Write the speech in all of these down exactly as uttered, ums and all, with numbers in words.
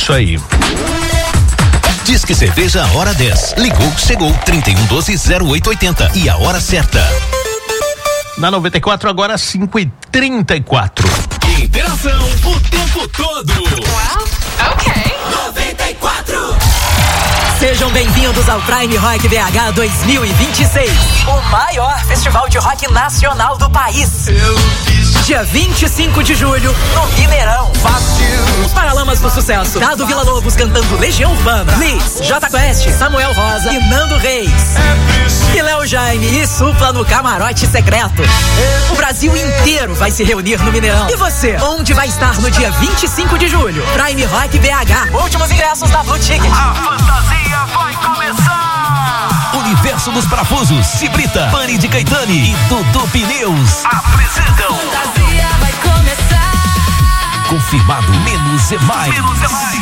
isso aí. Diz que cerveja hora dez. Ligou, chegou, trinta e um doze, zero oito oitenta. E a hora certa. Na noventa e quatro, agora cinco e trinta e quatro. Interação o tempo todo. Well, ok. noventa e quatro. Sejam bem-vindos ao Prime Rock B H dois mil e vinte e seis, o maior festival de rock nacional do país. Dia vinte e cinco de julho, no Mineirão. Os Paralamas do Sucesso, Dado Villa Lobos cantando Legião Urbana, Liz, J Quest, Samuel Rosa e Nando Reis. E Léo Jaime e Supla no Camarote Secreto. O Brasil inteiro vai se reunir no Mineirão. E você, onde vai estar no dia vinte e cinco de julho? Prime Rock B H. Últimos ingressos da Blue Ticket. A fantasia vai começar! Universo dos Parafusos, Cibrita, Pani de Caetani e Dudu Pneus apresentam. Fantasia vai começar. Confirmado, menos é mais. Menos é mais.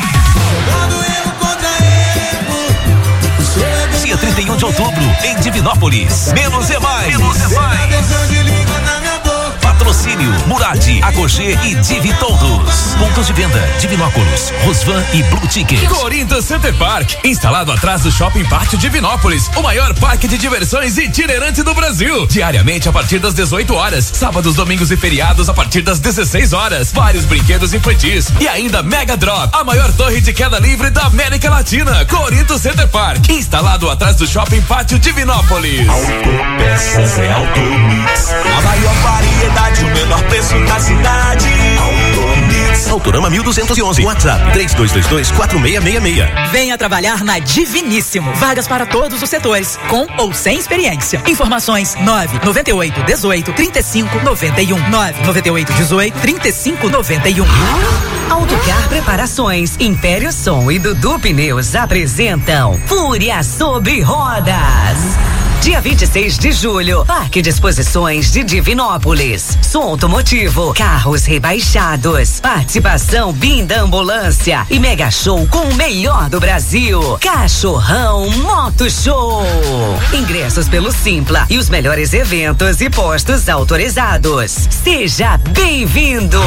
Dia trinta e um de outubro, em Divinópolis. Menos é mais. Menos é mais. Patrocínio Murad, Agogê e Divi Todos. Pontos de venda: Divinópolis, Rosvan e Blue Ticket. Corinthians Center Park, instalado atrás do Shopping Pátio Divinópolis, o maior parque de diversões itinerante do Brasil. Diariamente a partir das dezoito horas, sábados, domingos e feriados a partir das dezesseis horas. Vários brinquedos infantis e ainda Mega Drop, a maior torre de queda livre da América Latina. Corinthians Center Park, instalado atrás do Shopping Pátio Divinópolis. Autopeças é Automix, a maior variedade, o menor preço da cidade. Automix. Autorama mil duzentos e onze, WhatsApp três dois dois dois, quatro seis seis seis. Venha trabalhar na Diviníssimo. Vagas para todos os setores, com ou sem experiência. Informações nove nove oito dezoito, trinta e cinco noventa e um. nove nove oito dezoito, trinta e cinco noventa e um. Autocar Preparações, Império Som e Dudu Pneus apresentam Fúria sobre Rodas. Dia vinte e seis de julho, Parque de Exposições de Divinópolis. Som automotivo, carros rebaixados, participação Binda Ambulância e mega show com o melhor do Brasil. Cachorrão Moto Show. Ingressos pelo Simpla e os melhores eventos e postos autorizados. Seja bem-vindo.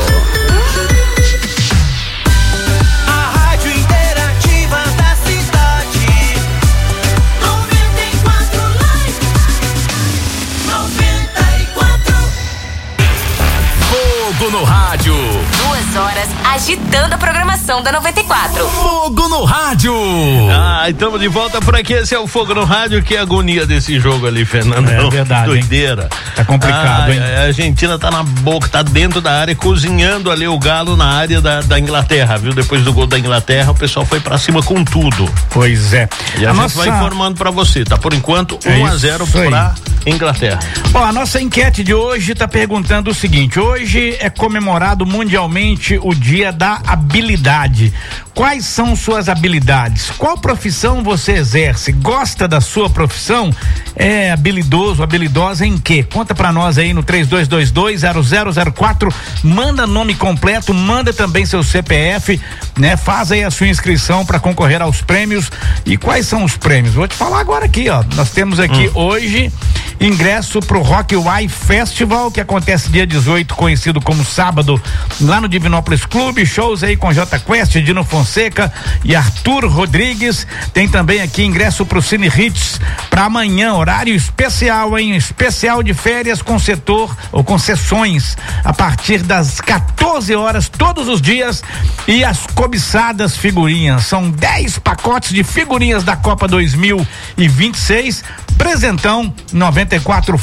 No rádio. Duas horas agitando a programação da noventa e quatro. Fogo no rádio. Ah, estamos de volta por aqui. Esse é o Fogo no Rádio. Que agonia desse jogo ali, Fernando. É verdade. Doideira. Hein? Tá complicado, ah, hein? A Argentina tá na boca, tá dentro da área, cozinhando ali o Galo na área da, da Inglaterra, viu? Depois do gol da Inglaterra, o pessoal foi pra cima com tudo. Pois é. E a, a gente nossa... vai informando pra você, tá? Por enquanto, é um a zero pra Inglaterra. Bom, a nossa enquete de hoje tá perguntando o seguinte: hoje é comemorado mundialmente o Dia da Habilidade. Quais são suas habilidades? Qual profissão você exerce? Gosta da sua profissão? É habilidoso, habilidosa em quê? Conta pra nós aí no três dois dois dois, zero zero zero quatro, manda nome completo, manda também seu C P F, né? Faz aí a sua inscrição para concorrer aos prêmios. E quais são os prêmios? Vou te falar agora aqui, ó. Nós temos aqui hum. hoje ingresso pro Rock Y Festival, que acontece dia dezoito, conhecido como sábado, lá no Divinópolis Clube. Shows aí com J Quest, Dino Fonseca e Arthur Rodrigues. Tem também aqui ingresso pro Cine Hits para amanhã, horário especial, hein? Especial de férias com setor ou concessões a partir das quatorze horas todos os dias, e as cobiçadas figurinhas. São dez pacotes de figurinhas da Copa dois mil e vinte e seis. Presentão noventa e quatro